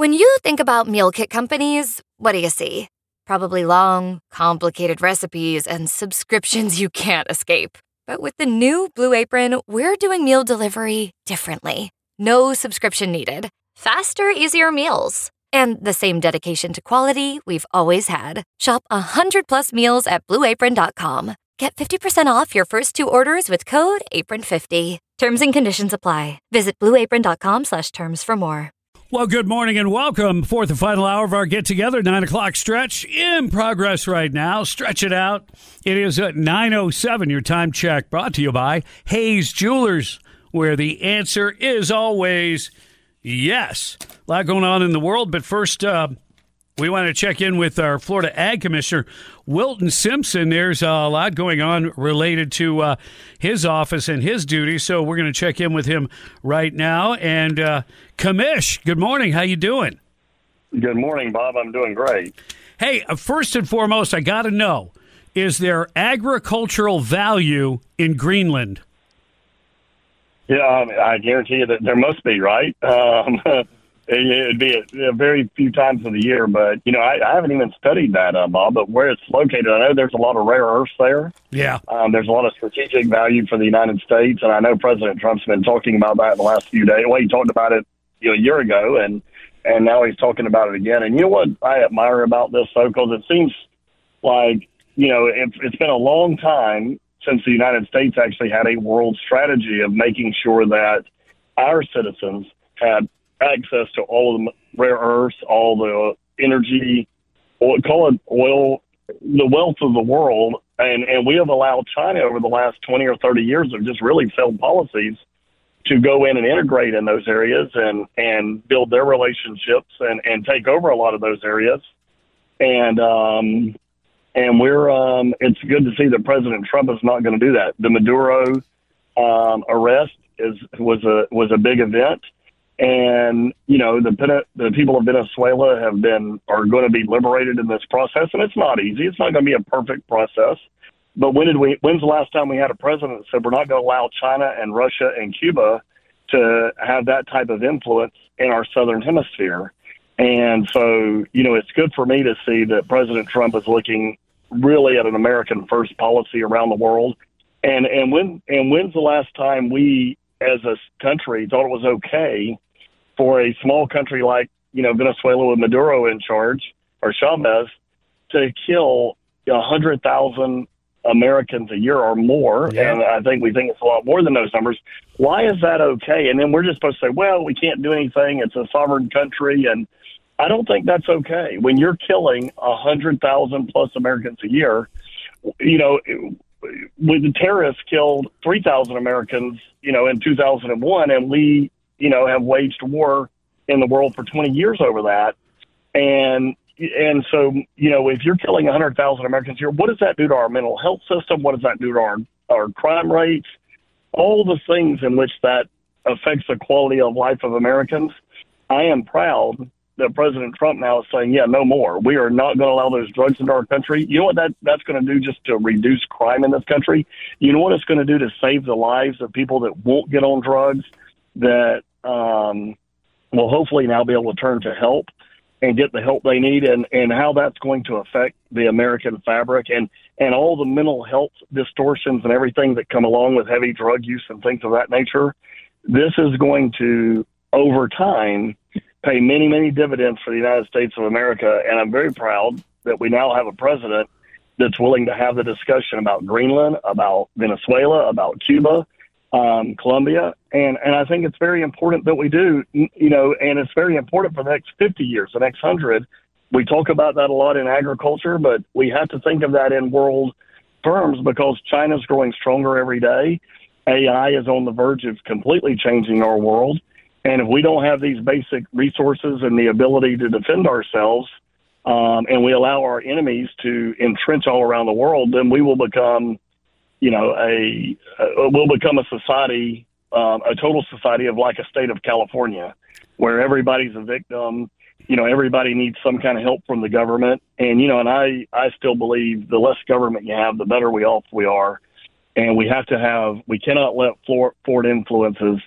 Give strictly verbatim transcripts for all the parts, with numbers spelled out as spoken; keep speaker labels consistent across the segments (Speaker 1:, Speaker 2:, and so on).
Speaker 1: When you think about meal kit companies, what do you see? Probably long, complicated recipes and subscriptions you can't escape. But with the new Blue Apron, we're doing meal delivery differently. No subscription needed. Faster, easier meals. And the same dedication to quality we've always had. Shop one hundred plus meals at blue apron dot com. Get fifty percent off your first two orders with code apron fifty. Terms and conditions apply. Visit blue apron dot com slash terms for more.
Speaker 2: Well, good morning and welcome. Fourth and final hour of our get-together, nine o'clock stretch in progress right now. Stretch it out. It is at nine oh seven, your time check, brought to you by Hayes Jewelers, where the answer is always yes. A lot going on in the world, but first, uh, we want to check in with our Florida Ag Commissioner, Wilton Simpson. There's a lot going on related to uh, his office and his duties, so we're going to check in with him right now. And uh, Commish, good morning. How you doing?
Speaker 3: Good morning, Bob. I'm doing great.
Speaker 2: Hey, uh, first and foremost, I got to know, is there agricultural value in Greenland?
Speaker 3: Yeah, I, mean, I guarantee you that there must be, right? Um, It'd be a, a very few times of the year, but, you know, I, I haven't even studied that, uh, Bob, but where it's located, I know there's a lot of rare earths there.
Speaker 2: Yeah.
Speaker 3: Um, there's a lot of strategic value for the United States, and I know President Trump's been talking about that in the last few days. Well, he talked about it, you know, a year ago, and, and now he's talking about it again. And you know what I admire about this, though, because it seems like, you know, it, it's been a long time since the United States actually had a world strategy of making sure that our citizens had access to all of the rare earths, all the energy, oil, call it oil, the wealth of the world. And, and we have allowed China over the last twenty or thirty years of just really failed policies to go in and integrate in those areas and, and build their relationships and, and take over a lot of those areas. And, um, and we're, um, it's good to see that President Trump is not going to do that. The Maduro, um, arrest is, was a, was a big event. And, you know, the the people of Venezuela have been, are going to be liberated in this process. And it's not easy. It's not going to be a perfect process. But when did we, when's the last time we had a president that said we're not going to allow China and Russia and Cuba to have that type of influence in our southern hemisphere? And so, you know, it's good for me to see that President Trump is looking really at an American first policy around the world. And, and when, and when's the last time we as a country thought it was okay for a small country like, you know, Venezuela with Maduro in charge, or Chavez, to kill one hundred thousand Americans a year or more? Yeah. And I think we think it's a lot more than those numbers. Why is that okay? And then we're just supposed to say, well, we can't do anything. It's a sovereign country. And I don't think that's okay. When you're killing one hundred thousand plus Americans a year, you know, when the terrorists killed three thousand Americans, you know, in two thousand one, and we, you know, have waged war in the world for twenty years over that. And, and so, you know, if you're killing one hundred thousand Americans here, what does that do to our mental health system? What does that do to our, our crime rates? All the things in which that affects the quality of life of Americans. I am proud that President Trump now is saying, yeah, no more. We are not going to allow those drugs into our country. You know what that, that's going to do just to reduce crime in this country? You know what it's going to do to save the lives of people that won't get on drugs, that um, will hopefully now be able to turn to help and get the help they need, and, and how that's going to affect the American fabric and, and all the mental health distortions and everything that come along with heavy drug use and things of that nature. This is going to, over time, pay many, many dividends for the United States of America. And I'm very proud that we now have a president that's willing to have the discussion about Greenland, about Venezuela, about Cuba, um, Colombia. And, and I think it's very important that we do, you know, and it's very important for the next fifty years, the next hundred. We talk about that a lot in agriculture, but we have to think of that in world terms because China's growing stronger every day. A I is on the verge of completely changing our world. And if we don't have these basic resources and the ability to defend ourselves, um, and we allow our enemies to entrench all around the world, then we will become, you know, a, a we'll become a society, um, a total society of like a state of California, where everybody's a victim. You know, everybody needs some kind of help from the government. And, you know, and I, I still believe the less government you have, the better we off we are. And we have to have, we cannot let foreign influences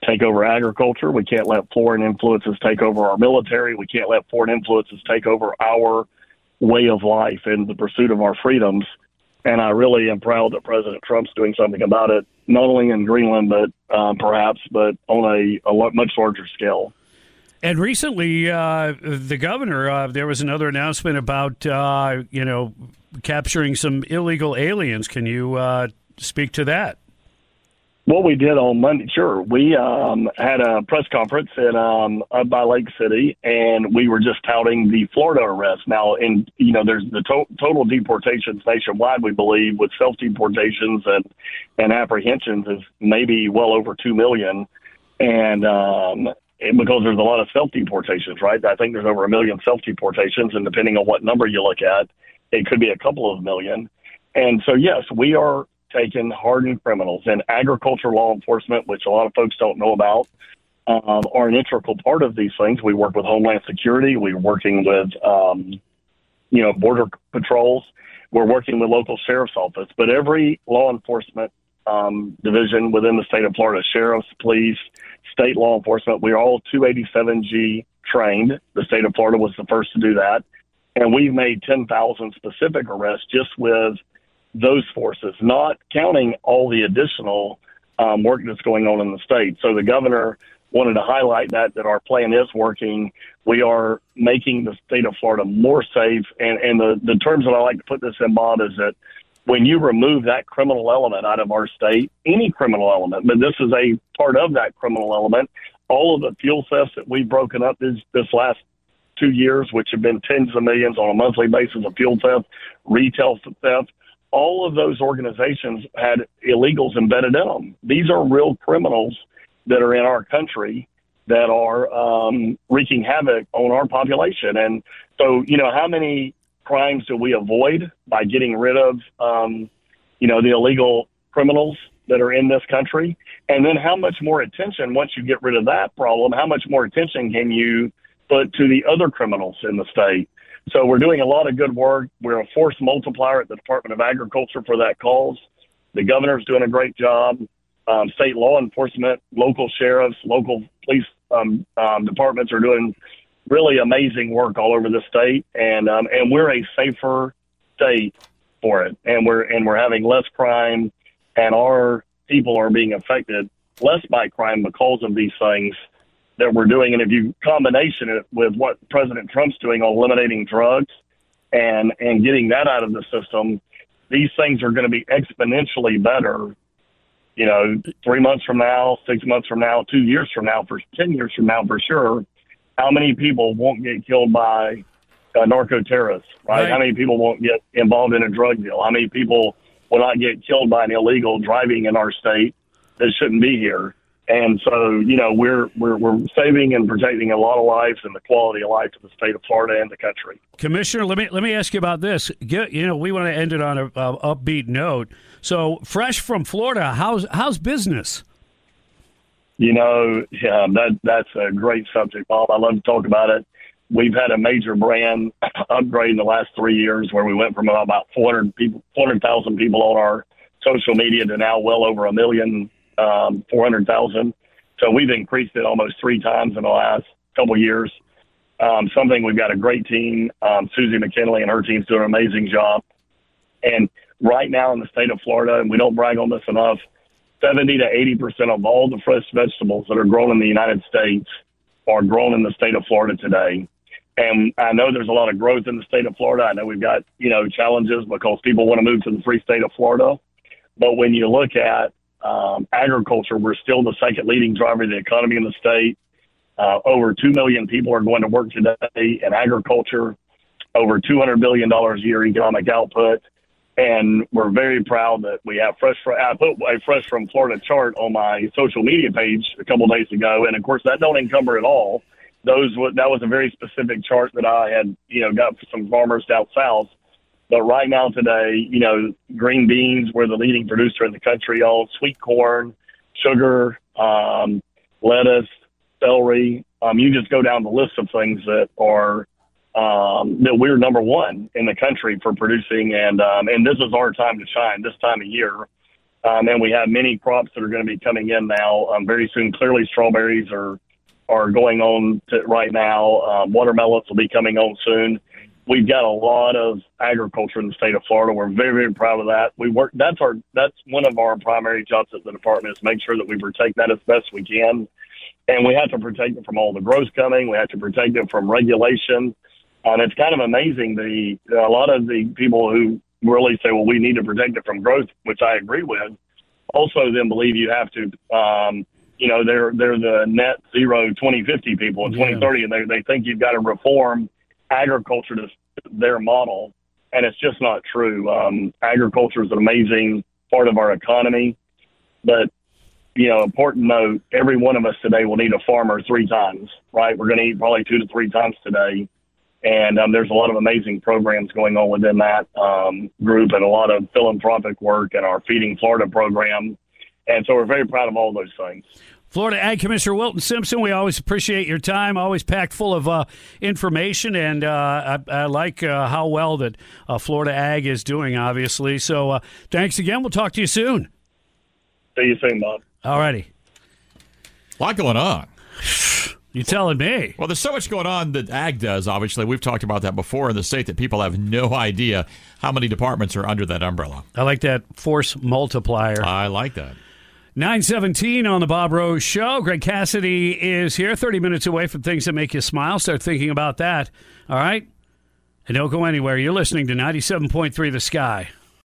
Speaker 3: take over agriculture. We can't let foreign influences take over our military. We can't let foreign influences take over our way of life in the pursuit of our freedoms. And I really am proud that President Trump's doing something about it, not only in Greenland, but um, perhaps, but on a, a lot, much larger scale.
Speaker 2: And recently, uh, the governor, uh, there was another announcement about, uh, you know, capturing some illegal aliens. Can you uh, speak to that?
Speaker 3: What we did on Monday, sure. We um, had a press conference in um, up by Lake City, and we were just touting the Florida arrest. Now, in you know, there's the to- total deportations nationwide. We believe with self deportations and and apprehensions is maybe well over two million, and um, because there's a lot of self deportations, right? I think there's over a million self deportations, and depending on what number you look at, it could be a couple of million. And so, yes, we are taking hardened criminals, and agriculture law enforcement, which a lot of folks don't know about, um, are an integral part of these things. We work with Homeland Security. We're working with, um, you know, border patrols. We're working with local sheriff's office. But every law enforcement um, division within the state of Florida, sheriffs, police, state law enforcement, we're all two eighty-seven G trained. The state of Florida was the first to do that. And we've made ten thousand specific arrests just with those forces, not counting all the additional um, work that's going on in the state. So the governor wanted to highlight that, that our plan is working. We are making the state of Florida more safe. And, and the, the terms that I like to put this in, Bob, is that when you remove that criminal element out of our state, any criminal element, but this is a part of that criminal element, all of the fuel thefts that we've broken up this, this last two years, which have been tens of millions on a monthly basis of fuel theft, retail theft, all of those organizations had illegals embedded in them. These are real criminals that are in our country that are um, wreaking havoc on our population. And so, you know, how many crimes do we avoid by getting rid of, um, you know, the illegal criminals that are in this country? And then how much more attention, once you get rid of that problem, how much more attention can you put to the other criminals in the state? So we're doing a lot of good work. We're a force multiplier at the Department of Agriculture for that cause. The governor's doing a great job. Um, state law enforcement, local sheriffs, local police um, um, departments are doing really amazing work all over the state, and um, and we're a safer state for it. And we're and we're having less crime, and our people are being affected less by crime because of these things that we're doing. And if you combination it with what President Trump's doing on eliminating drugs and, and getting that out of the system, these things are going to be exponentially better, you know, three months from now, six months from now, two years from now, for ten years from now, for sure. How many people won't get killed by uh, narco terrorists, right? right? How many people won't get involved in a drug deal? How many people will not get killed by an illegal driving in our state that shouldn't be here? And so, you know, we're we're we're saving and protecting a lot of lives and the quality of life of the state of Florida and the country.
Speaker 2: Commissioner, let me let me ask you about this. Get, you know, we want to end it on a, a upbeat note. So, fresh from Florida, how's how's business?
Speaker 3: You know, yeah, that that's a great subject, Bob. I love to talk about it. We've had a major brand upgrade in the last three years, where we went from about four hundred people, four hundred thousand people on our social media to now well over a million. Um, four hundred thousand. So we've increased it almost three times in the last couple of years. Um, something we've got a great team. Um, Susie McKinley and her team's doing an amazing job. And right now in the state of Florida, and we don't brag on this enough, seventy to eighty percent of all the fresh vegetables that are grown in the United States are grown in the state of Florida today. And I know there's a lot of growth in the state of Florida. I know we've got, you know, challenges because people want to move to the free state of Florida. But when you look at Um, agriculture, we're still the second leading driver of the economy in the state. Uh, over two million people are going to work today in agriculture, over two hundred billion dollars a year economic output. And we're very proud that we have fresh, I put a Fresh from Florida chart on my social media page a couple of days ago. And of course that don't encumber at all. Those, that was a very specific chart that I had, you know, got from farmers down south. But right now today, you know, green beans, we're the leading producer in the country on sweet corn, sugar, um, lettuce, celery. Um, you just go down the list of things that are um, that we're number one in the country for producing. And um, and this is our time to shine this time of year. Um, and we have many crops that are going to be coming in now um, very soon. Clearly, strawberries are are going on to, right now. Um, watermelons will be coming on soon. We've got a lot of agriculture in the state of Florida. We're very, very proud of that. We work. That's our. That's one of our primary jobs at the department is make sure that we protect that as best we can. And we have to protect it from all the growth coming. We have to protect it from regulation. And it's kind of amazing. The a lot of the people who really say, well, we need to protect it from growth, which I agree with, also then believe you have to, um, you know, they're they're the net zero twenty fifty people in twenty thirty, and they, they think you've got to reform agriculture to their model. And it's just not true. Um, agriculture is an amazing part of our economy. But, you know, important note, every one of us today will need a farmer three times, right? We're going to eat probably two to three times today. And um, there's a lot of amazing programs going on within that um, group and a lot of philanthropic work and our Feeding Florida program. And so we're very proud of all those things.
Speaker 2: Florida Ag Commissioner Wilton Simpson, we always appreciate your time, always packed full of uh, information, and uh, I, I like uh, how well that uh, Florida Ag is doing, obviously. So uh, thanks again. We'll talk to you soon.
Speaker 3: See you soon, Bob.
Speaker 2: All righty.
Speaker 4: A lot going on.
Speaker 2: You telling me?
Speaker 4: Well, there's so much going on that Ag does, obviously. We've talked about that before in the state that people have no idea how many departments are under that umbrella.
Speaker 2: I like that force multiplier.
Speaker 4: I like that.
Speaker 2: nine seventeen on the Bob Rose Show. Greg Cassidy is here, thirty minutes away from things that make you smile. Start thinking about that, all right? And don't go anywhere. You're listening to ninety-seven point three The Sky.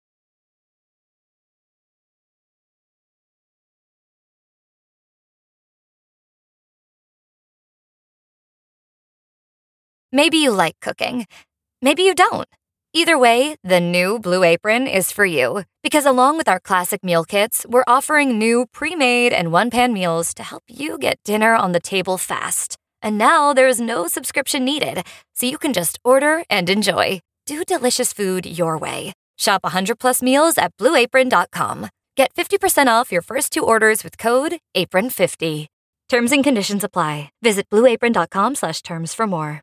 Speaker 1: Maybe you like cooking. Maybe you don't. Either way, the new Blue Apron is for you. Because along with our classic meal kits, we're offering new pre-made and one-pan meals to help you get dinner on the table fast. And now there's no subscription needed, so you can just order and enjoy. Do delicious food your way. Shop one hundred plus meals at blue apron dot com. Get fifty percent off your first two orders with code apron fifty. Terms and conditions apply. Visit blue apron dot com slash terms for more.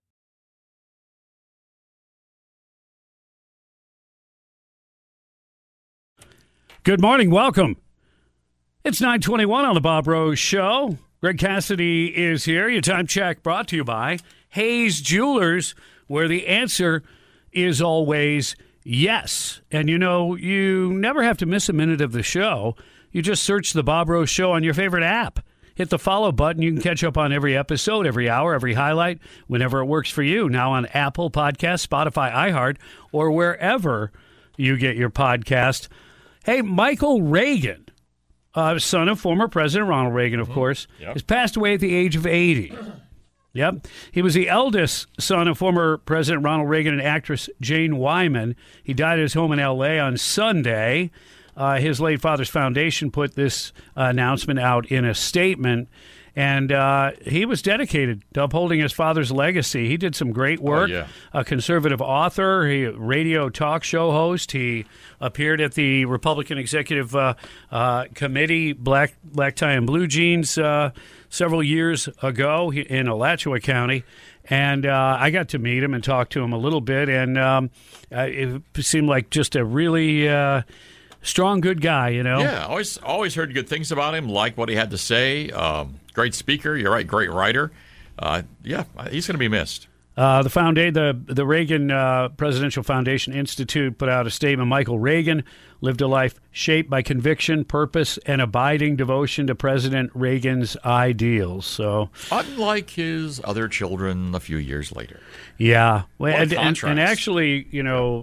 Speaker 2: Good morning. Welcome. It's nine twenty-one on the Bob Rose Show. Greg Cassidy is here. Your time check brought to you by Hayes Jewelers, where the answer is always yes. And, you know, you never have to miss a minute of the show. You just search the Bob Rose Show on your favorite app. Hit the follow button. You can catch up on every episode, every hour, every highlight, whenever it works for you. Now on Apple Podcasts, Spotify, iHeart, or wherever you get your podcast. Hey, Michael Reagan, uh, son of former President Ronald Reagan, of mm-hmm. course, yep. has passed away at the age of eighty. Yep. He was the eldest son of former President Ronald Reagan and actress Jane Wyman. He died at his home in L A on Sunday. Uh, his late father's foundation put this uh, announcement out in a statement. And uh, he was dedicated to upholding his father's legacy. He did some great work. Oh, yeah. A conservative author, he radio talk show host. He appeared at the Republican Executive uh, uh, Committee, Black Black Tie and Blue Jeans, uh, several years ago in Alachua County. And uh, I got to meet him and talk to him a little bit. And um, uh, it seemed like just a really uh, strong, good guy, you know?
Speaker 4: Yeah, always, always heard good things about him, like what he had to say. Um Great speaker. You're right. Great writer. Uh, yeah, he's going to be missed.
Speaker 2: Uh, the founda- the the Reagan uh, Presidential Foundation Institute put out a statement. Michael Reagan lived a life shaped by conviction, purpose, and abiding devotion to President Reagan's ideals. So,
Speaker 4: unlike his other children, a few years later.
Speaker 2: Yeah, well, and, and, and actually, you know,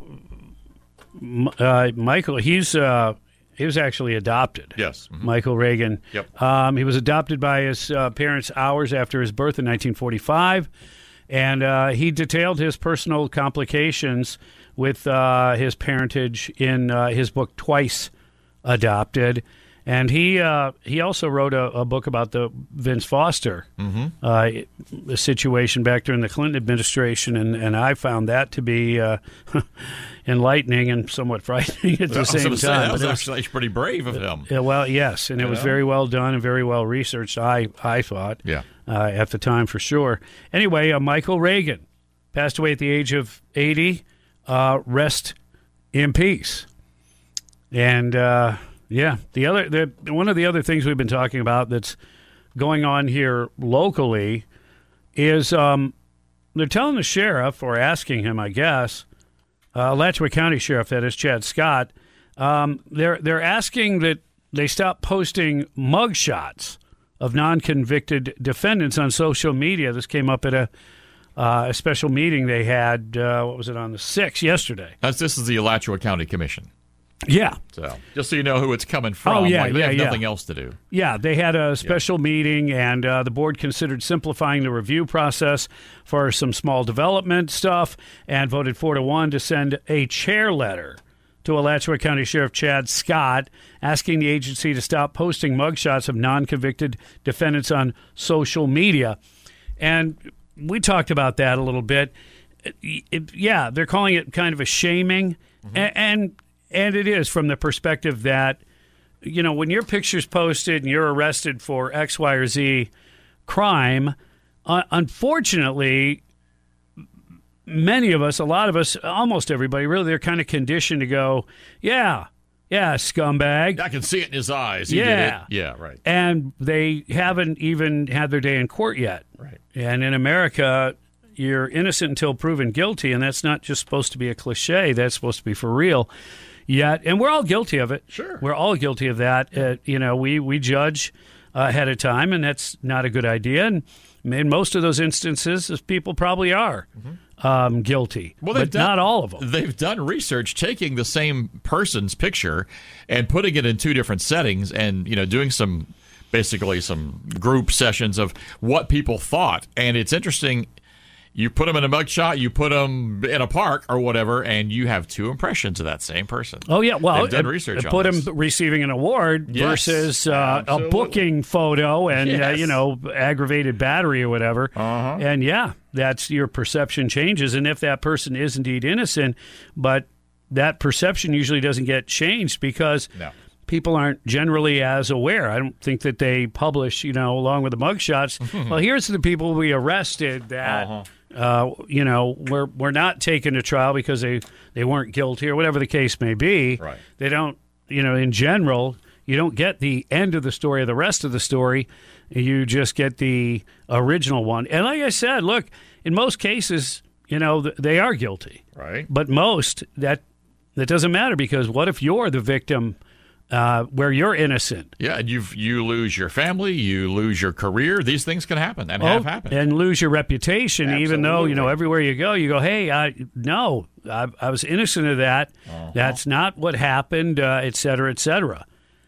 Speaker 2: uh, Michael, he's. Uh, He was actually adopted.
Speaker 4: Yes. Mm-hmm.
Speaker 2: Michael Reagan.
Speaker 4: Yep.
Speaker 2: Um, he was adopted by his uh, parents hours after his birth in nineteen forty-five. And uh, he detailed his personal complications with uh, his parentage in uh, his book, Twice Adopted. And he uh, he also wrote a, a book about the Vince Foster mm-hmm. uh, situation back during the Clinton administration, and, and I found that to be uh, enlightening and somewhat frightening at the same time.
Speaker 4: Say, that was
Speaker 2: but
Speaker 4: actually was, pretty brave of him.
Speaker 2: Uh, well, yes, and it
Speaker 4: yeah.
Speaker 2: was very well done and very well researched, I, I thought,
Speaker 4: yeah.
Speaker 2: uh, at the time for sure. Anyway, uh, Michael Reagan passed away at the age of eighty. Uh, rest in peace. And... Uh, Yeah. The other, the, one of the other things we've been talking about that's going on here locally is um, they're telling the sheriff, or asking him, I guess, uh, Alachua County Sheriff, that is Chad Scott, um, they're they're asking that they stop posting mugshots of non-convicted defendants on social media. This came up at a uh, a special meeting they had. Uh, what was it, on the sixth yesterday?
Speaker 4: That's, this is the Alachua County Commission.
Speaker 2: Yeah.
Speaker 4: So just so you know who it's coming from.
Speaker 2: Oh, yeah,
Speaker 4: like, they
Speaker 2: yeah,
Speaker 4: have
Speaker 2: yeah.
Speaker 4: nothing else to do.
Speaker 2: Yeah, they had a special yeah. meeting, and uh, the board considered simplifying the review process for some small development stuff and voted four to one to send a chair letter to Alachua County Sheriff Chad Scott asking the agency to stop posting mugshots of non-convicted defendants on social media. And we talked about that a little bit. It, it, yeah, they're calling it kind of a shaming, mm-hmm. and, and And it is, from the perspective that, you know, when your picture's posted and you're arrested for X, Y, or Z crime, uh, unfortunately, many of us, a lot of us, almost everybody, really, they're kind of conditioned to go, yeah, yeah, scumbag.
Speaker 4: I can see it in his eyes. He
Speaker 2: yeah.
Speaker 4: did it. Yeah, right.
Speaker 2: And they haven't even had their day in court yet.
Speaker 4: Right.
Speaker 2: And in America, you're innocent until proven guilty, and that's not just supposed to be a cliche. That's supposed to be for real. Yet, and we're all guilty of it.
Speaker 4: Sure.
Speaker 2: We're all guilty of that. Uh, you know, we, we judge uh, ahead of time, and that's not a good idea. And in most of those instances, people probably are mm-hmm. um, guilty,
Speaker 4: well,
Speaker 2: but
Speaker 4: done,
Speaker 2: not all of them.
Speaker 4: They've done research taking the same person's picture and putting it in two different settings and, you know, doing some, basically some group sessions of what people thought. And it's interesting. You put them in a mugshot, you put them in a park or whatever, and you have two impressions of that same person.
Speaker 2: Oh, yeah. Well,
Speaker 4: They've done research on
Speaker 2: put
Speaker 4: this.
Speaker 2: him receiving an award
Speaker 4: yes,
Speaker 2: versus uh, a booking photo and,
Speaker 4: yes.
Speaker 2: uh, you know, aggravated battery or whatever.
Speaker 4: Uh-huh.
Speaker 2: And, yeah, that's your perception changes. And if that person is indeed innocent, but that perception usually doesn't get changed because
Speaker 4: no.
Speaker 2: people aren't generally as aware. I don't think that they publish, you know, along with the mugshots. Well, here's the people we arrested that... Uh-huh. Uh, you know, we're we're not taken to trial because they, they weren't guilty or whatever the case may be.
Speaker 4: Right.
Speaker 2: They don't, you know, in general, you don't get the end of the story or the rest of the story. You just get the original one. And like I said, look, in most cases, you know, th- they are guilty.
Speaker 4: Right.
Speaker 2: But most, that that doesn't matter because what if you're the victim uh, where you're innocent?
Speaker 4: Yeah, and you you lose your family, you lose your career. These things can happen and
Speaker 2: oh,
Speaker 4: have happened.
Speaker 2: And lose your reputation,
Speaker 4: Absolutely.
Speaker 2: even though, you know, everywhere you go, you go, hey, I, no, I, I was innocent of that. Uh-huh. That's not what happened, uh, et cetera, et cetera.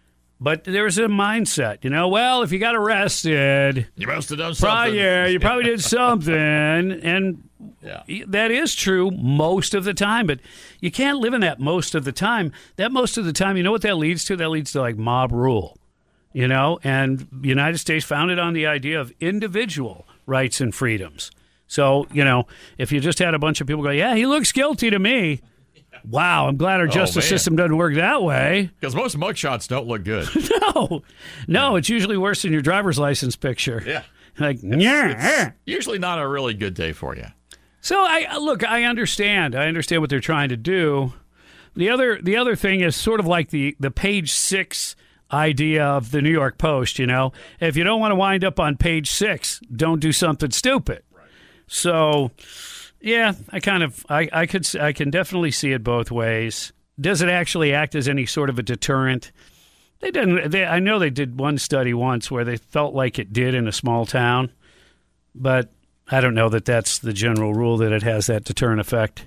Speaker 2: But there's a mindset, you know, well, if you got arrested,
Speaker 4: you must have done
Speaker 2: probably,
Speaker 4: something.
Speaker 2: Yeah, you probably did something. And
Speaker 4: yeah.
Speaker 2: that is true most of the time, but you can't live in that most of the time. That most of the time, you know what that leads to? That leads to like mob rule, you know, and the United States founded on the idea of individual rights and freedoms. So, you know, if you just had a bunch of people go, yeah, he looks guilty to me. Wow, I'm glad our justice
Speaker 4: man.
Speaker 2: system doesn't work that way.
Speaker 4: Because most mugshots don't look good.
Speaker 2: no, no, it's usually worse than your driver's license picture.
Speaker 4: Yeah.
Speaker 2: Like,
Speaker 4: It's,
Speaker 2: yeah.
Speaker 4: it's usually not a really good day for you.
Speaker 2: So I look, I understand. I understand what they're trying to do. The other the other thing is sort of like the, the page six idea of the New York Post, you know. If you don't want to wind up on page six, don't do something stupid. Right. So yeah, I kind of I, I could I can definitely see it both ways. Does it actually act as any sort of a deterrent? They didn't. They, I know they did one study once where they felt like it did in a small town, but I don't know that that's the general rule that it has that deterrent effect.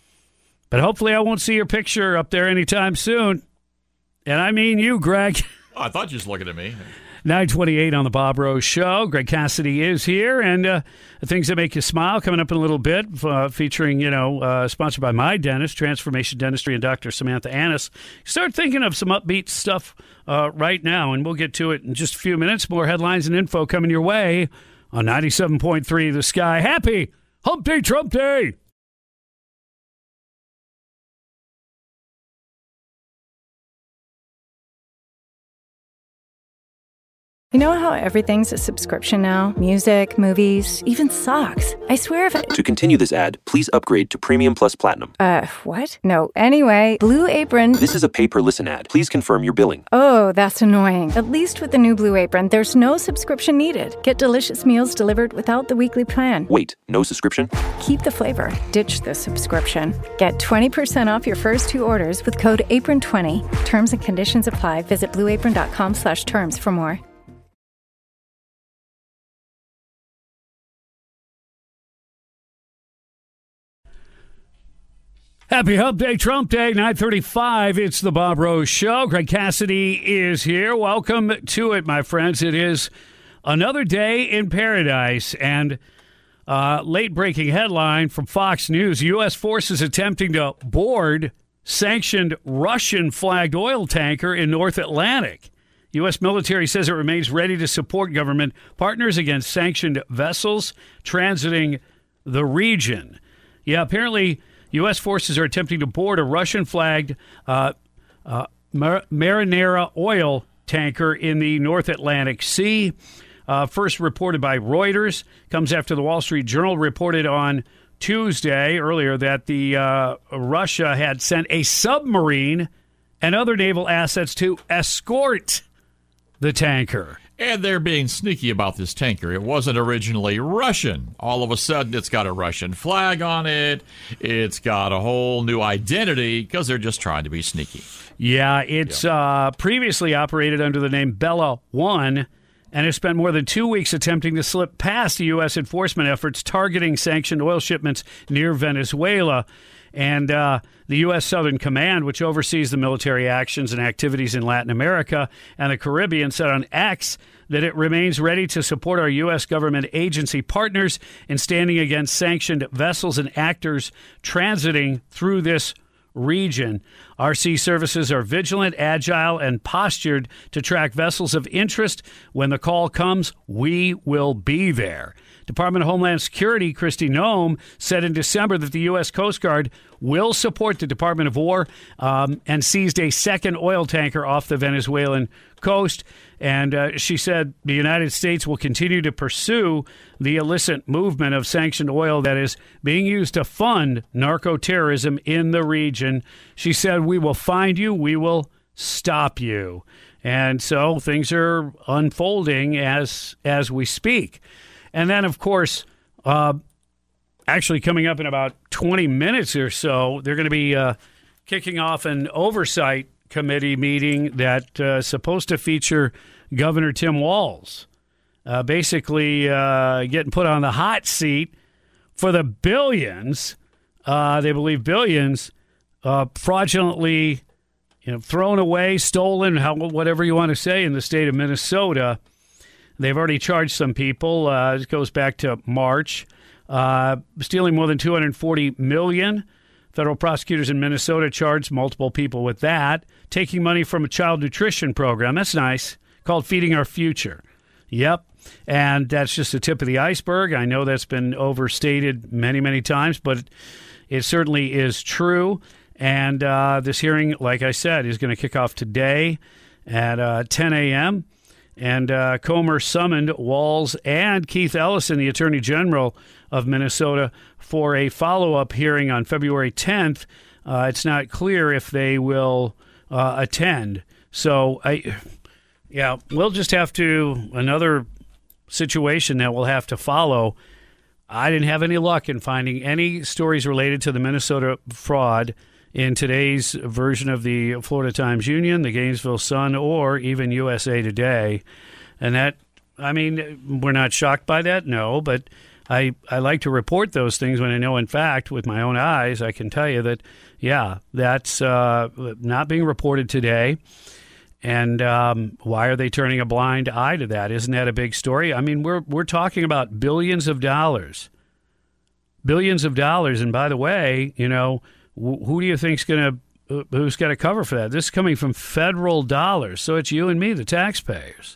Speaker 2: But hopefully, I won't see your picture up there anytime soon. And I mean you, Greg.
Speaker 4: Oh, I thought you were just looking at me.
Speaker 2: nine twenty-eight on the Bob Rose Show. Greg Cassidy is here, and uh, things that make you smile coming up in a little bit, uh, featuring, you know, uh, sponsored by My Dentist, Transformation Dentistry, and Doctor Samantha Annis. Start thinking of some upbeat stuff uh, right now, and we'll get to it in just a few minutes. More headlines and info coming your way on ninety-seven point three The Sky. Happy Hump Day, Trump Day!
Speaker 5: You know how everything's a subscription now? Music, movies, even socks. I swear if it...
Speaker 6: To continue this ad, please upgrade to Premium Plus Platinum.
Speaker 5: Uh, what? No, anyway, Blue Apron...
Speaker 6: This is a pay-per-listen ad. Please confirm your billing.
Speaker 5: Oh, that's annoying. At least with the new Blue Apron, there's no subscription needed. Get delicious meals delivered without the weekly plan.
Speaker 6: Wait, no subscription?
Speaker 5: Keep the flavor. Ditch the subscription. Get twenty percent off your first two orders with code apron twenty. Terms and conditions apply. Visit blueapron.com slash terms for more.
Speaker 2: Happy Hump Day, Trump Day, nine thirty-five. It's the Bob Rose Show. Greg Cassidy is here. Welcome to it, my friends. It is another day in paradise. And uh, late-breaking headline from Fox News. U S forces attempting to board sanctioned Russian-flagged oil tanker in North Atlantic. U S military says it remains ready to support government partners against sanctioned vessels transiting the region. Yeah, apparently... U S forces are attempting to board a Russian-flagged uh, uh, Mar- Marinara oil tanker in the North Atlantic Sea. Uh, first reported by Reuters, comes after the Wall Street Journal reported on Tuesday earlier that the uh, Russia had sent a submarine and other naval assets to escort the tanker.
Speaker 4: And they're being sneaky about this tanker. It wasn't originally Russian. All of a sudden, it's got a Russian flag on it. It's got a whole new identity because they're just trying to be sneaky.
Speaker 2: Yeah, it's yeah. Uh, previously operated under the name Bella One and has spent more than two weeks attempting to slip past the U S enforcement efforts targeting sanctioned oil shipments near Venezuela. And uh, the U S Southern Command, which oversees the military actions and activities in Latin America and the Caribbean, said on X that it remains ready to support our U S government agency partners in standing against sanctioned vessels and actors transiting through this region. Our sea services are vigilant, agile, and postured to track vessels of interest. When the call comes, we will be there. Department of Homeland Security Kristi Noem said in December that the U S Coast Guard will support the Department of War um, and seized a second oil tanker off the Venezuelan coast. And uh, she said the United States will continue to pursue the illicit movement of sanctioned oil that is being used to fund narco-terrorism in the region. She said, we will find you, we will stop you. And so things are unfolding as as we speak. And then, of course, uh, actually coming up in about twenty minutes or so, they're going to be uh, kicking off an oversight committee meeting that's uh, supposed to feature Governor Tim Walz, uh, basically uh, getting put on the hot seat for the billions, uh, they believe billions, uh, fraudulently you know, thrown away, stolen, how, whatever you want to say, in the state of Minnesota. They've already charged some people. Uh, it goes back to March. Uh, stealing more than two hundred forty million dollars. Federal prosecutors in Minnesota charged multiple people with that. Taking money from a child nutrition program. That's nice. Called Feeding Our Future. Yep. And that's just the tip of the iceberg. I know that's been overstated many, many times, but it certainly is true. And uh, this hearing, like I said, is going to kick off today at uh, ten a.m., And uh, Comer summoned Walz and Keith Ellison, the Attorney General of Minnesota, for a follow-up hearing on February tenth. Uh, it's not clear if they will uh, attend. So, I, yeah, we'll just have to, another situation that we'll have to follow. I didn't have any luck in finding any stories related to the Minnesota fraud in today's version of the Florida Times-Union, the Gainesville Sun, or even U S A Today. And that, I mean, we're not shocked by that, no, but I, I like to report those things when I know, in fact, with my own eyes, I can tell you that, yeah, that's uh, not being reported today. And um, why are they turning a blind eye to that? Isn't that a big story? I mean, we're we're talking about billions of dollars. Billions of dollars. And by the way, you know, who do you think's going to, who's got to cover for that? This is coming from federal dollars, so it's you and me, the taxpayers.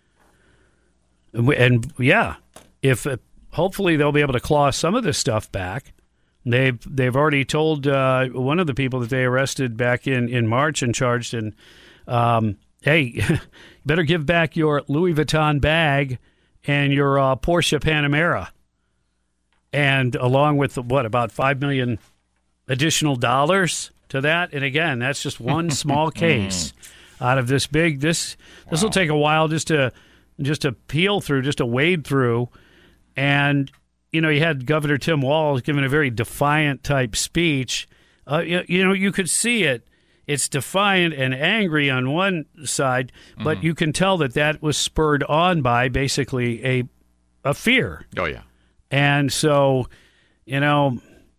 Speaker 2: And, we, and yeah, if uh, hopefully they'll be able to claw some of this stuff back. They've they've already told uh, one of the people that they arrested back in, in March and charged in um, hey, you better give back your Louis Vuitton bag and your uh, Porsche Panamera. And along with, what, about five million dollars additional dollars to that? And again, that's just one small case out of this big. This this will
Speaker 4: Wow.
Speaker 2: take a while just to just to peel through, just to wade through. And, you know, you had Governor Tim Walz giving a very defiant type speech. Uh, you, you know, you could see it. It's defiant and angry on one side, but
Speaker 4: Mm-hmm.
Speaker 2: you can tell that that was spurred on by basically a a fear.
Speaker 4: Oh, yeah.
Speaker 2: And so, you know,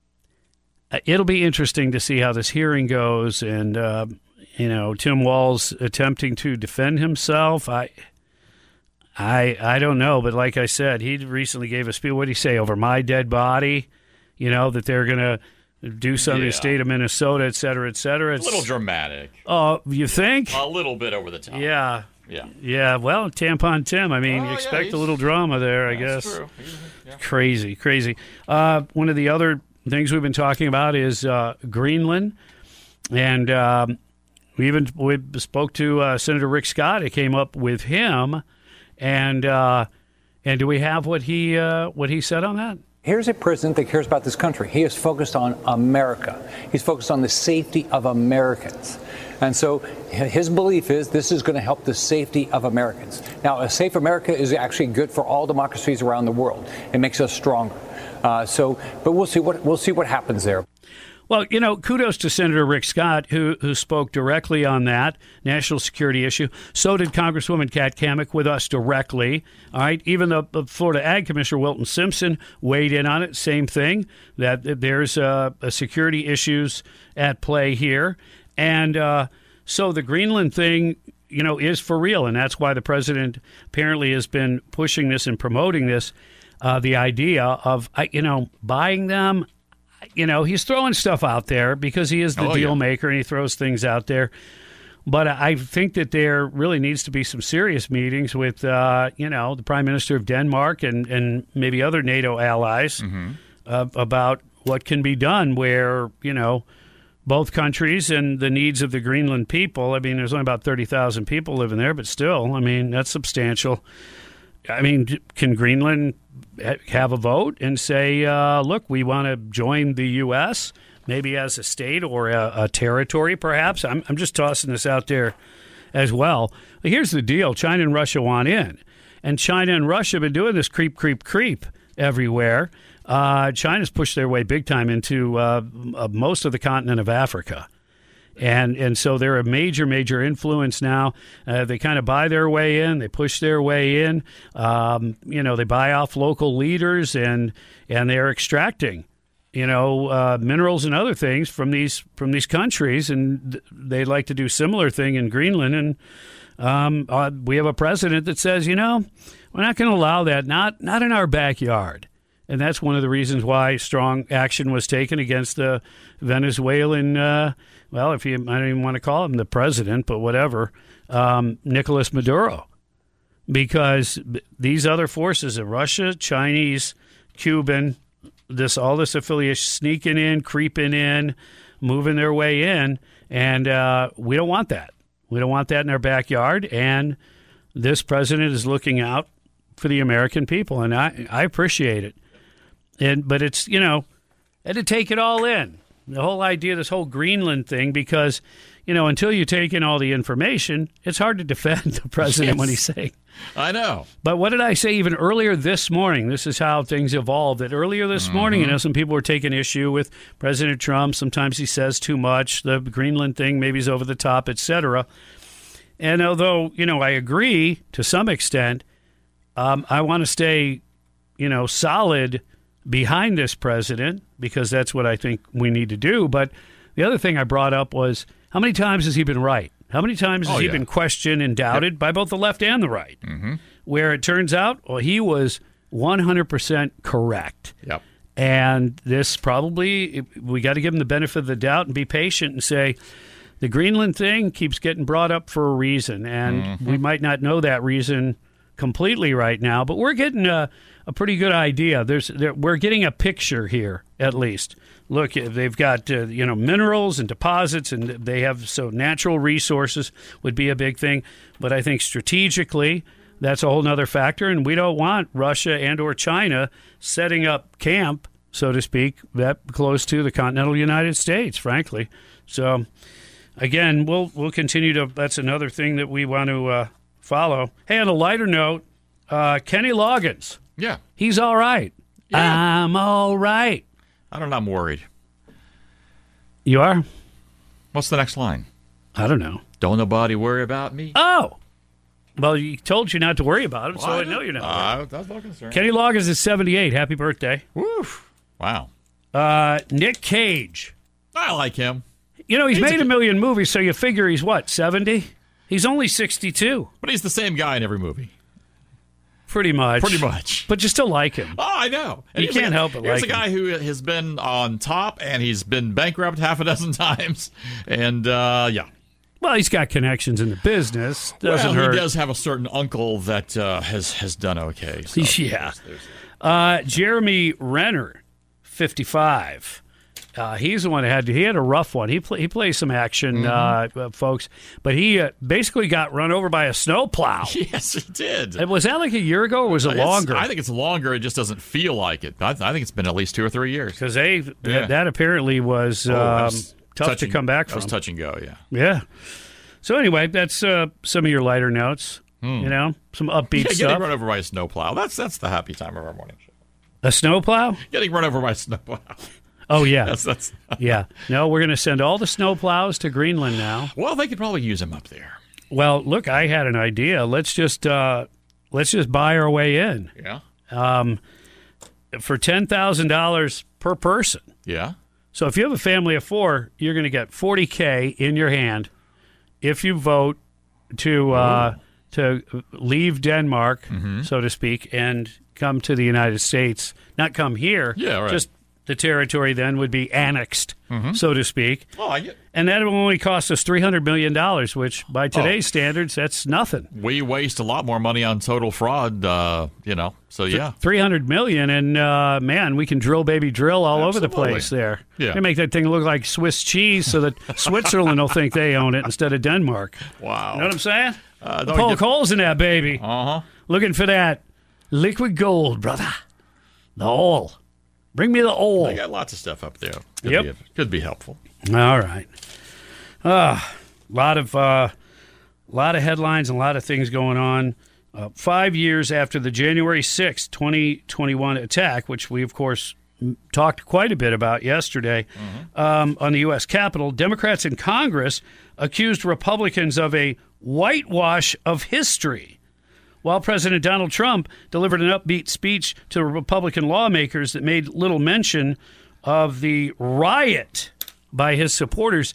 Speaker 2: it'll be interesting to see how this hearing goes. And, uh, you know, Tim Walz attempting to defend himself. I, I, I don't know. But like I said, he recently gave a speech. What did he say? Over my dead body, you know, that they're going to do something in
Speaker 4: Yeah.
Speaker 2: the state of Minnesota, et cetera, et cetera.
Speaker 4: A
Speaker 2: It's,
Speaker 4: little dramatic.
Speaker 2: Oh, you think?
Speaker 4: A little bit over the top.
Speaker 2: Yeah.
Speaker 4: Yeah.
Speaker 2: Yeah. Well, Tampon Tim. I mean,
Speaker 4: Oh,
Speaker 2: you
Speaker 4: yeah,
Speaker 2: expect
Speaker 4: he's-
Speaker 2: a little drama there, I
Speaker 4: That's
Speaker 2: guess.
Speaker 4: true. Yeah.
Speaker 2: Crazy, crazy. Uh, one of the other things we've been talking about is uh, Greenland. And um, we even we spoke to uh, Senator Rick Scott. It came up with him. And uh, and do we have what he uh, what he said on that?
Speaker 7: Here's a president that cares about this country. He is focused on America. He's focused on the safety of Americans. And so his belief is this is going to help the safety of Americans. Now, a safe America is actually good for all democracies around the world. It makes us stronger. Uh, so, but we'll see what we'll see what happens there.
Speaker 2: Well, you know, kudos to Senator Rick Scott, who who spoke directly on that national security issue. So did Congresswoman Kat Cammack with us directly. All right. Even the, the Florida Ag Commissioner Wilton Simpson weighed in on it. Same thing, that there's uh, a security issues at play here. And uh, so the Greenland thing, you know, is for real. And that's why the president apparently has been pushing this and promoting this, uh, the idea of, uh, you know, buying them. You know, he's throwing stuff out there because he is the
Speaker 4: Oh,
Speaker 2: deal
Speaker 4: yeah.
Speaker 2: maker and he throws things out there. But I think that there really needs to be some serious meetings with, uh, you know, the Prime Minister of Denmark and, and maybe other NATO allies
Speaker 4: Mm-hmm.
Speaker 2: uh, about what can be done where, you know, both countries and the needs of the Greenland people. I mean, there's only about thirty thousand people living there, but still, I mean, that's substantial. I mean, can Greenland ha- have a vote and say, uh, look, we want to join the U S, maybe as a state or a, a territory, perhaps? I'm, I'm just tossing this out there as well. But here's the deal. China and Russia want in. And China and Russia have been doing this creep, creep, creep everywhere. Uh, China's pushed their way big time into uh, uh, most of the continent of Africa. And and so they're a major, major influence now. Uh, they kind of buy their way in. They push their way in. Um, you know, they buy off local leaders, and and they're extracting, you know, uh, minerals and other things from these from these countries. And th- they'd like to do similar thing in Greenland. And um, uh, we have a president that says, you know, we're not going to allow that. Not not in our backyard. And that's one of the reasons why strong action was taken against the Venezuelan, uh, well, if you, I don't even want to call him the president, but whatever, um, Nicolas Maduro. Because these other forces of Russia, Chinese, Cuban, this all this affiliation sneaking in, creeping in, moving their way in, and uh, we don't want that. We don't want that in our backyard, and this president is looking out for the American people, and I, I appreciate it. And but it's, you know, had to take it all in, the whole idea, this whole Greenland thing, because, you know, until you take in all the information, it's hard to defend the president
Speaker 4: Yes.
Speaker 2: when he's saying.
Speaker 4: I know.
Speaker 2: But what did I say even earlier this morning? This is how things evolved. That earlier this
Speaker 4: Mm-hmm.
Speaker 2: morning, you know, some people were taking issue with President Trump. Sometimes he says too much. The Greenland thing maybe is over the top, et cetera. And although, you know, I agree to some extent, um, I want to stay, you know, solid behind this president, because that's what I think we need to do. But the other thing I brought up was, how many times has he been right? How many times has
Speaker 4: Oh,
Speaker 2: he
Speaker 4: yeah.
Speaker 2: been questioned and doubted by both the left and the right?
Speaker 4: Mm-hmm.
Speaker 2: Where it turns out, well, he was one hundred percent correct.
Speaker 4: Yep.
Speaker 2: And this probably, we got to give him the benefit of the doubt and be patient and say, the Greenland thing keeps getting brought up for a reason. And
Speaker 4: Mm-hmm.
Speaker 2: we might not know that reason completely right now, but we're getting a, a pretty good idea. There's there, we're getting a picture here at least. Look, they've got uh, you know minerals and deposits, and they have so natural resources would be a big thing. But I think strategically, that's a whole nother factor, and we don't want Russia and or China setting up camp, so to speak, that close to the continental United States, frankly. So, again, we'll we'll continue to. That's another thing that we want to uh, follow. Hey, on a lighter note, uh, Kenny Loggins.
Speaker 4: Yeah,
Speaker 2: he's all right.
Speaker 4: Yeah.
Speaker 2: I'm all right.
Speaker 4: I don't know. I'm worried.
Speaker 2: You are?
Speaker 4: What's the next line?
Speaker 2: I don't know.
Speaker 4: Don't nobody worry about me.
Speaker 2: Oh. Well, he told you not to worry about him,
Speaker 4: well,
Speaker 2: so I,
Speaker 4: I
Speaker 2: know you're not.
Speaker 4: Uh, that's not concerned.
Speaker 2: Kenny Loggins is seventy-eight. Happy birthday.
Speaker 4: Woof. Wow.
Speaker 2: Uh, Nick Cage.
Speaker 4: I like him.
Speaker 2: You know, he's,
Speaker 4: he's
Speaker 2: made
Speaker 4: a,
Speaker 2: a million movies, so you figure he's what, seventy? He's only sixty-two.
Speaker 4: But he's the same guy in every movie.
Speaker 2: Pretty much.
Speaker 4: Pretty much.
Speaker 2: But you still like him.
Speaker 4: Oh, I know. And
Speaker 2: you can't
Speaker 4: a,
Speaker 2: help but
Speaker 4: here's
Speaker 2: like
Speaker 4: a guy
Speaker 2: him.
Speaker 4: who has been on top, and he's been bankrupt half a dozen times. And, uh, yeah.
Speaker 2: Well, he's got connections in the business. Doesn't
Speaker 4: well,
Speaker 2: hurt.
Speaker 4: he does have a certain uncle that uh, has, has done okay. So
Speaker 2: yeah.
Speaker 4: there's, there's
Speaker 2: uh, Jeremy Renner, fifty-five. Uh, he's the one that had he had a rough one. He play, he plays some action,
Speaker 4: mm-hmm.
Speaker 2: uh, folks, but he uh, basically got run over by a snowplow.
Speaker 4: Yes, he did.
Speaker 2: And was that like a year ago, or was it
Speaker 4: It's,
Speaker 2: longer?
Speaker 4: I think it's longer. It just doesn't feel like it. I, I think it's been at least two or three years.
Speaker 2: Because they
Speaker 4: Yeah.
Speaker 2: that, that apparently was,
Speaker 4: Oh, that
Speaker 2: um,
Speaker 4: was
Speaker 2: tough
Speaker 4: touch
Speaker 2: to
Speaker 4: and-
Speaker 2: come back
Speaker 4: That
Speaker 2: from.
Speaker 4: was touch and go. Yeah.
Speaker 2: Yeah. So anyway, that's uh, some of your lighter notes. You know, some upbeat
Speaker 4: Yeah,
Speaker 2: stuff.
Speaker 4: getting run over by a snowplow. That's that's the happy time of our morning show.
Speaker 2: A snowplow?
Speaker 4: Getting run over by a snowplow.
Speaker 2: Oh yeah,
Speaker 4: that's that's.
Speaker 2: yeah. No, we're going to send all the snowplows to Greenland now.
Speaker 4: Well, they could probably use them up there.
Speaker 2: Well, look, I had an idea. Let's just uh, let's just buy our way in.
Speaker 4: Yeah.
Speaker 2: Um, for ten thousand dollars per person.
Speaker 4: Yeah.
Speaker 2: So if you have a family of four, you're going to get forty K in your hand if you vote to uh, to leave Denmark,
Speaker 4: Mm-hmm.
Speaker 2: so to speak, and come to the United States. Not come here.
Speaker 4: Yeah, right.
Speaker 2: Just the territory then would be annexed,
Speaker 4: Mm-hmm.
Speaker 2: so to speak.
Speaker 4: Oh, I get.
Speaker 2: And that will only cost us three hundred million dollars, which by today's
Speaker 4: Oh.
Speaker 2: standards, that's nothing.
Speaker 4: We waste a lot more money on total fraud, uh, you know. So yeah,
Speaker 2: three hundred million dollars, and uh, man, we can drill baby drill all over the
Speaker 4: Absolutely.
Speaker 2: place there.
Speaker 4: Yeah.
Speaker 2: They make that thing look like Swiss cheese so that Switzerland will think they own it instead of Denmark.
Speaker 4: Wow.
Speaker 2: You know what I'm saying?
Speaker 4: Uh, don't
Speaker 2: Poke
Speaker 4: get-
Speaker 2: holes in that baby.
Speaker 4: Uh huh.
Speaker 2: Looking for that liquid gold, brother. The oil. Bring me the oil.
Speaker 4: They got lots of stuff up there. Could
Speaker 2: Yep.
Speaker 4: Be, could be helpful.
Speaker 2: All right. A uh, lot of uh, lot of headlines and a lot of things going on. Uh, five years after the January sixth, twenty twenty-one attack, which we, of course, m- talked quite a bit about yesterday um, on the U S Capitol, Democrats in Congress accused Republicans of a whitewash of history. While President Donald Trump delivered an upbeat speech to Republican lawmakers that made little mention of the riot by his supporters.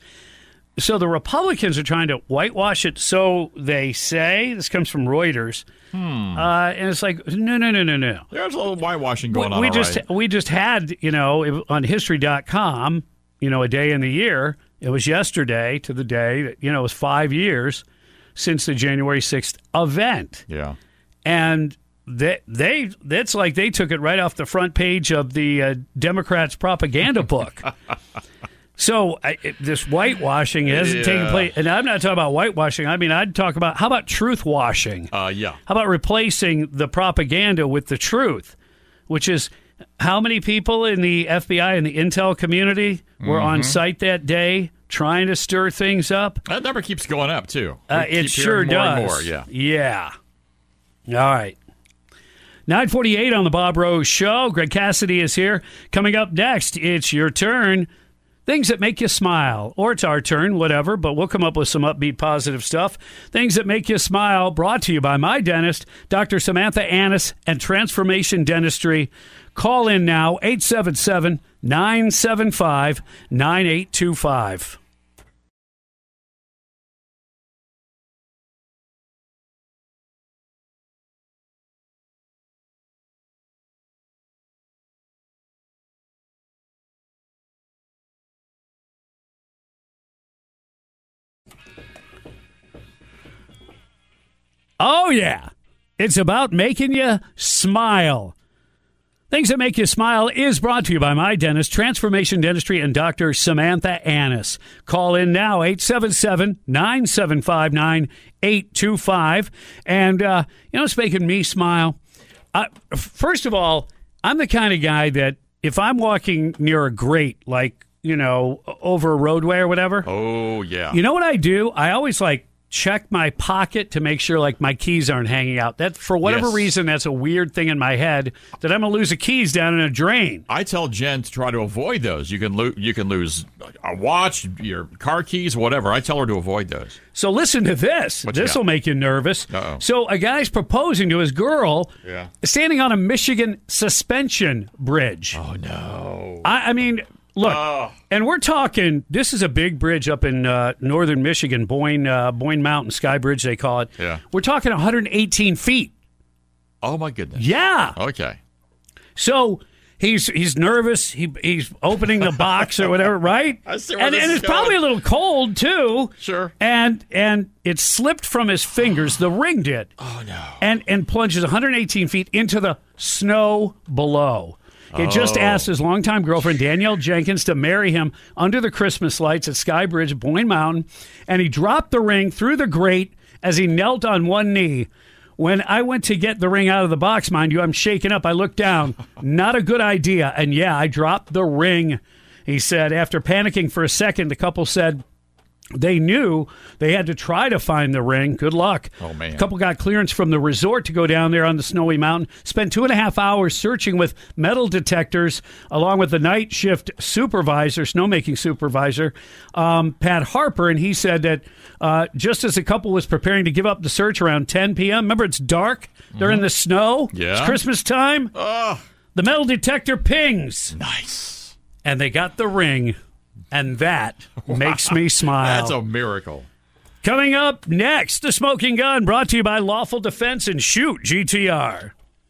Speaker 2: So the Republicans are trying to whitewash it, so they say. This comes from Reuters.
Speaker 4: Hmm.
Speaker 2: Uh, and it's like, no, no, no, no, no.
Speaker 4: There's a little whitewashing going
Speaker 2: we,
Speaker 4: on.
Speaker 2: we
Speaker 4: all
Speaker 2: just
Speaker 4: right.
Speaker 2: we just had, you know, on history dot com, you know, a day in the year. It was yesterday to the day that, you know, it was five years since the January sixth event.
Speaker 4: Yeah.
Speaker 2: And they, they that's like they took it right off the front page of the uh, Democrats' propaganda book. So I, it, this whitewashing hasn't
Speaker 4: Yeah.
Speaker 2: taken place. And I'm not talking about whitewashing. I mean, I'd talk about, how about truth washing?
Speaker 4: Uh, yeah.
Speaker 2: How about replacing the propaganda with the truth, which is how many people in the F B I and the intel community were on site that day trying to stir things up?
Speaker 4: That number keeps going up, too. We
Speaker 2: Uh,
Speaker 4: keep
Speaker 2: it sure
Speaker 4: hearing more
Speaker 2: does.
Speaker 4: and more, yeah.
Speaker 2: Yeah. All right. nine forty-eight on the Bob Rose Show. Greg Cassidy is here. Coming up next, it's your turn. Things that make you smile. Or it's our turn, whatever, but we'll come up with some upbeat, positive stuff. Things that make you smile, brought to you by my dentist, Doctor Samantha Annis and Transformation Dentistry. Call in now, eight seven seven, nine seven five, nine eight two five. Oh, yeah. It's about making you smile. Things That Make You Smile is brought to you by My Dentist, Transformation Dentistry, and Doctor Samantha Annis. Call in now, eight seven seven, nine seven five, nine eight two five. And, uh, you know, it's making me smile. Uh, first of all, I'm the kind of guy that if I'm walking near a grate, like, you know, over a roadway or whatever.
Speaker 4: Oh, yeah.
Speaker 2: You know what I do? I always, like, check my pocket to make sure, like, my keys aren't hanging out. That, for whatever
Speaker 4: Yes.
Speaker 2: reason, that's a weird thing in my head that I'm going to lose the keys down in a drain.
Speaker 4: I tell Jen to try to avoid those. You can lo- you can lose a watch, your car keys, whatever. I tell her to avoid those.
Speaker 2: So listen to this.
Speaker 4: What you
Speaker 2: This will
Speaker 4: got?
Speaker 2: make you nervous.
Speaker 4: Uh-oh.
Speaker 2: So a guy's proposing to his girl
Speaker 4: Yeah.
Speaker 2: standing on a Michigan suspension bridge.
Speaker 4: Oh, no.
Speaker 2: I, I mean, look,
Speaker 4: Oh.
Speaker 2: and we're talking, this is a big bridge up in uh, northern Michigan, Boyne, uh, Boyne Mountain, Sky Bridge, they call it.
Speaker 4: Yeah.
Speaker 2: We're talking one hundred eighteen feet.
Speaker 4: Oh, my goodness.
Speaker 2: Yeah.
Speaker 4: Okay.
Speaker 2: So he's he's nervous. He He's opening the box or whatever, right?
Speaker 4: I see where
Speaker 2: and
Speaker 4: this
Speaker 2: and
Speaker 4: is
Speaker 2: it's probably a
Speaker 4: going.
Speaker 2: little cold, too.
Speaker 4: Sure.
Speaker 2: And and it slipped from his fingers. The ring did.
Speaker 4: Oh, no.
Speaker 2: And, and plunges one hundred eighteen feet into the snow below. He had just
Speaker 4: Oh.
Speaker 2: asked his longtime girlfriend, Danielle Jenkins, to marry him under the Christmas lights at Sky Bridge, Boyne Mountain, and he dropped the ring through the grate as he knelt on one knee. When I went to get the ring out of the box, mind you, I'm shaking up. I looked down. Not a good idea. And yeah, I dropped the ring, he said. After panicking for a second, the couple said they knew they had to try to find the ring. Good luck.
Speaker 4: Oh, man.
Speaker 2: The couple got clearance from the resort to go down there on the snowy mountain. Spent two and a half hours searching with metal detectors, along with the night shift supervisor, snowmaking supervisor, um, Pat Harper. And he said that uh, just as the couple was preparing to give up the search around ten p.m., remember it's dark, they're in the snow,
Speaker 4: Yeah.
Speaker 2: it's Christmas time,
Speaker 4: Oh,
Speaker 2: the metal detector pings,
Speaker 4: nice.
Speaker 2: and they got the ring. And that makes me smile.
Speaker 4: That's a miracle.
Speaker 2: Coming up next, The Smoking Gun, brought to you by Lawful Defense and Shoot G T R.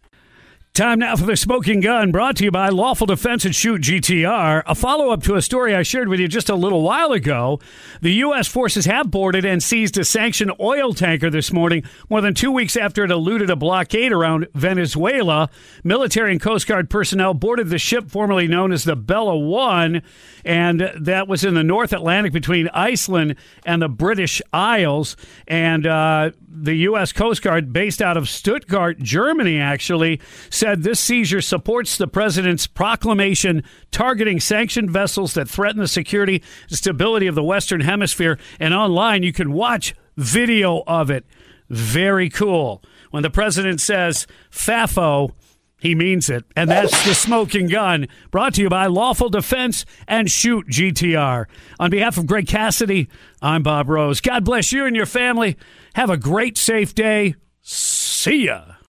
Speaker 2: Time now for The Smoking Gun, brought to you by Lawful Defense and Shoot G T R. A follow-up to a story I shared with you just a little while ago. The U S forces have boarded and seized a sanctioned oil tanker this morning, more than two weeks after it eluded a blockade around Venezuela. Military and Coast Guard personnel boarded the ship formerly known as the Bella One, and that was in the North Atlantic between Iceland and the British Isles. And uh, the U S Coast Guard, based out of Stuttgart, Germany, actually, said this seizure supports the president's proclamation targeting sanctioned vessels that threaten the security and stability of the Western Hemisphere. And online, you can watch video of it. Very cool. When the president says F A F O, he means it. And that's The Smoking Gun, brought to you by Lawful Defense and Shoot G T R. On behalf of Greg Cassidy, I'm Bob Rose. God bless you and your family. Have a great, safe day. See ya.